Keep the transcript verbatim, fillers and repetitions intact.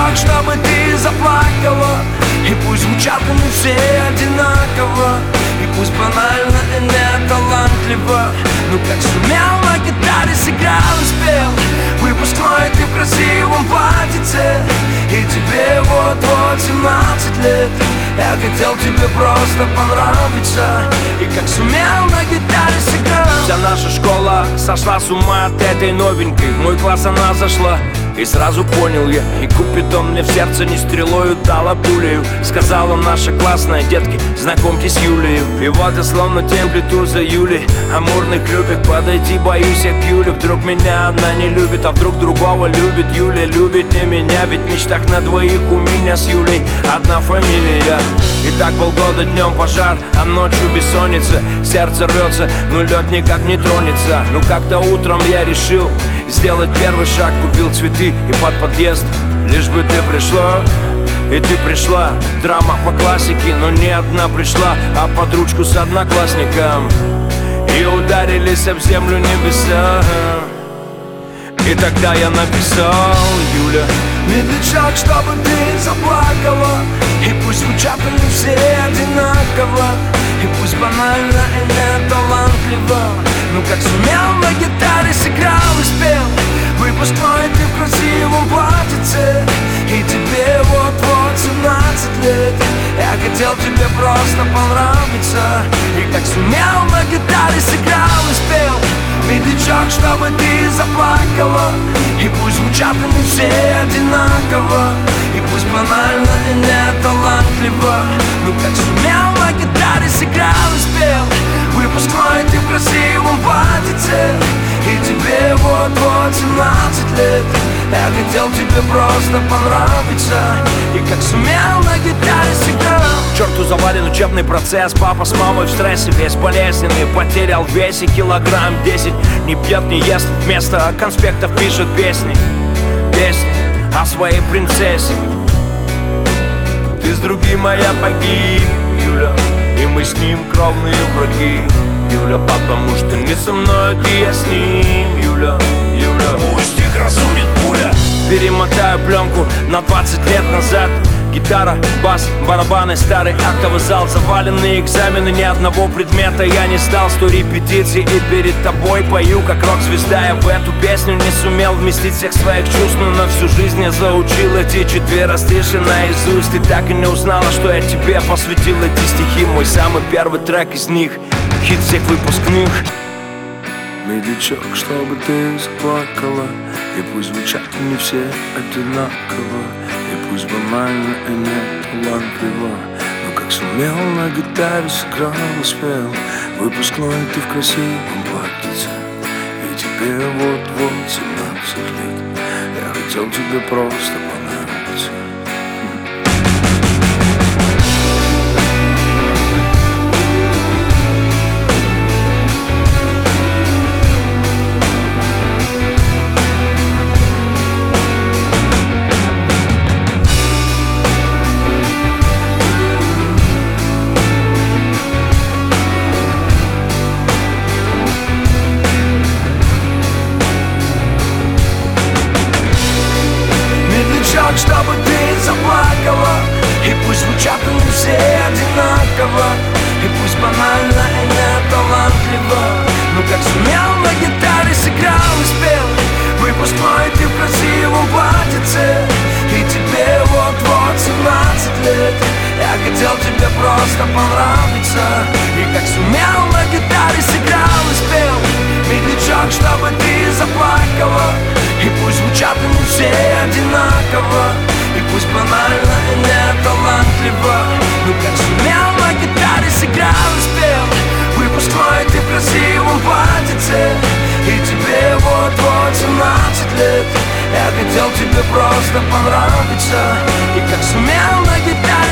медлячок, чтобы ты заплакала. И пусть звучат они все одинаково, и пусть банально и не талантливо, но как сумел на гитаре сыграл и спел выпускной ты в красивом платьице. И тебе вот-вот семнадцать лет. Я хотел тебе просто понравиться, и как сумел на гитаре сыграл. Вся наша школа сошла с ума от этой новенькой. В мой класс она зашла, и сразу понял я, и Купидон мне в сердце не стрелою дала пулею. Сказала наша классная: детки, знакомьтесь с Юлею. И вот я словно темплиту за Юлей, амурных любит подойти, боюсь я к Юле. Вдруг меня одна не любит, а вдруг другого любит. Юля любит не меня, ведь в мечтах на двоих у меня с Юлей одна фамилия. И так полгода днем пожар, а ночью бессонница. Сердце рвется, но лед никак не тронется. Ну как-то утром я решил сделать первый шаг, купил цветы и под подъезд. Лишь бы ты пришла, и ты пришла. Драма по классике, но не одна пришла, а под ручку с одноклассником. И ударились об землю небеса. И тогда я написал: Юля, медлячок, чтобы ты заплакала. И пусть звучат они все одинаково, и пусть банально и не талантливо, но как сумел на гитаре сыграл и спел выпускной ты в красивом платьице. И тебе вот-вот семнадцать лет. Я хотел тебе просто понравиться, и как сумел на гитаре сыграл и спел медлячок, чтобы ты заплакала. И пусть звучат они все одинаково, и пусть банально и не талантливо, но как сумел на гитаре сыграл и спел выпускной ты в красивом платьице. И тебе вот-вот семнадцать лет. Я хотел тебе просто понравиться, и как сумел на гитаре сыграл. Черту завален учебный процесс, папа с мамой в стрессе, весь болезненный, потерял в весе килограмм десять. Не пьет, не ест, вместо конспектов пишет песни. Песни о своей принцессе. Ты с другим, а я погиб, Юля, и мы с ним кровные враги. Юля, потому что не со мной, ты я с ним. Юля, Юля, пусть их разумит пуля. Перемотаю пленку на двадцать лет назад. Гитара, бас, барабаны, старый актовый зал. Заваленные экзамены, ни одного предмета я не сдал. Сто репетиций и перед тобой пою как рок-звезда. Я в эту песню не сумел вместить всех своих чувств, но на всю жизнь я заучил эти четыре стиши наизусть. Ты так и не узнала, что я тебе посвятил эти стихи. Мой самый первый трек из них, хит всех выпускных. Медлячок, чтобы ты заплакала, и пусть звучат не все одинаково, и пусть банально и не талантливо, но как сумел на гитаре сыграл и спел выпускной ты в красивом платьице. И тебе вот-вот семнадцать лет. Я хотел тебе просто понравиться. Чтобы ты заплакала, и пусть звучат они все одинаково, и пусть банально и не талантливо, но как сумел на гитаре сыграл и спел выпускной ты в красивом платьице. И тебе вот-вот семнадцать лет. Я хотел тебе просто понравиться, и как сумел на гитаре сыграл и спел медлячок, чтобы ты заплакала. И пусть звучат они все одинаково, и пусть банально и не талантливо, но как сумел на гитаре сыграл и спел выпускной ты в красивом платьице. И тебе вот-вот семнадцать лет. Я хотел тебе просто понравиться, и как сумел на гитаре